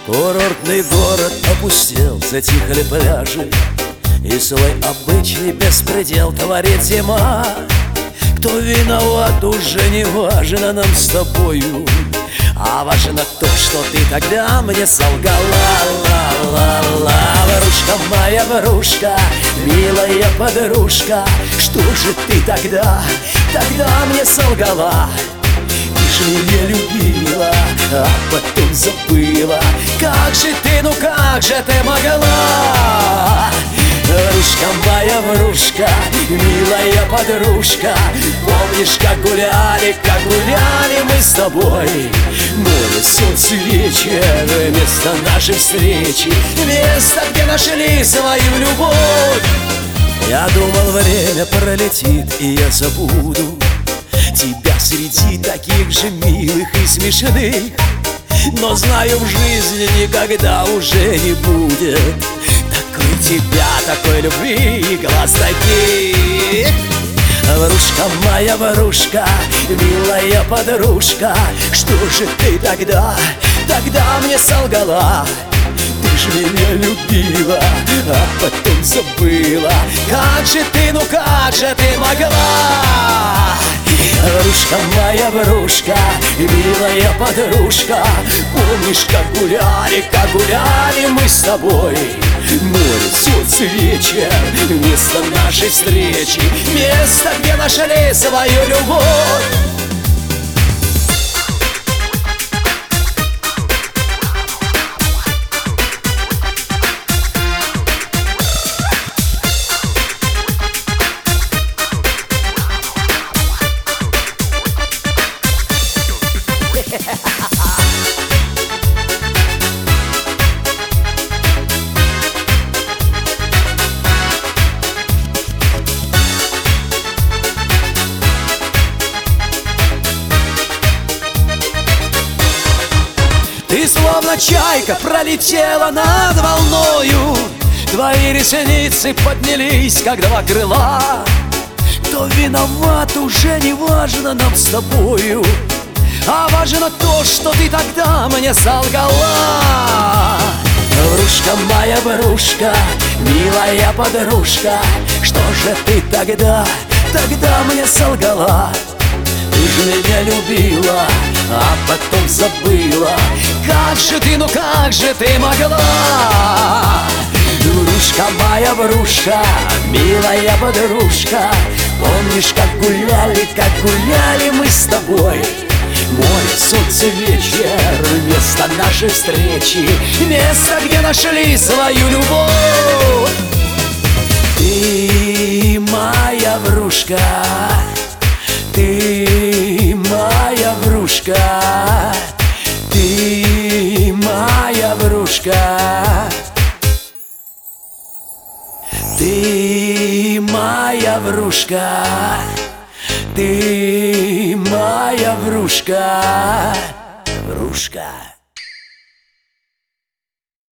Курортный город опустел, затихли пляжи, и свой обычный беспредел творит зима. Кто виноват, уже не важно нам с тобою, а важно то, что ты тогда мне солгала. Ла-ла-ла, врушка моя, врушка, милая подружка, что же ты тогда мне солгала? Ты же меня любила, а потом забыла. Как же ты, ну как же ты могла? Врушка моя, врушка, милая подружка, помнишь, как гуляли мы с тобой? Море, солнце, вечер, место нашей встречи, место, где нашли свою любовь. Я думал, время пролетит, и я забуду тебя среди таких же милых и смешных, но знаю, в жизни никогда уже не будет такой тебя, такой любви, глаз таких. Врушка моя, врушка, милая подружка, что же ты тогда мне солгала? Ты же меня любила, а потом забыла. Как же ты, ну как же ты могла? Врушка моя, врушка, милая подружка, помнишь, как гуляли мы с тобой? Море, солнце, вечер, место нашей встречи, место, где нашли свою любовь. Ты словно чайка пролетела над волною, твои ресницы поднялись, как два крыла. Кто виноват, уже не важно нам с тобою, а важно то, что ты тогда мне солгала. Врушка моя, врушка, милая подружка, что же ты тогда мне солгала? Ты же меня любила, а потом забыла. Как же ты, ну как же ты могла? Врушка моя, врушка, милая подружка, помнишь, как гуляли мы с тобой? Море, солнце, вечер, место нашей встречи, место, где нашли свою любовь. Ты моя врушка, ты моя врушка, ты моя врушка, ты моя врушка, ты моя врушка, врушка.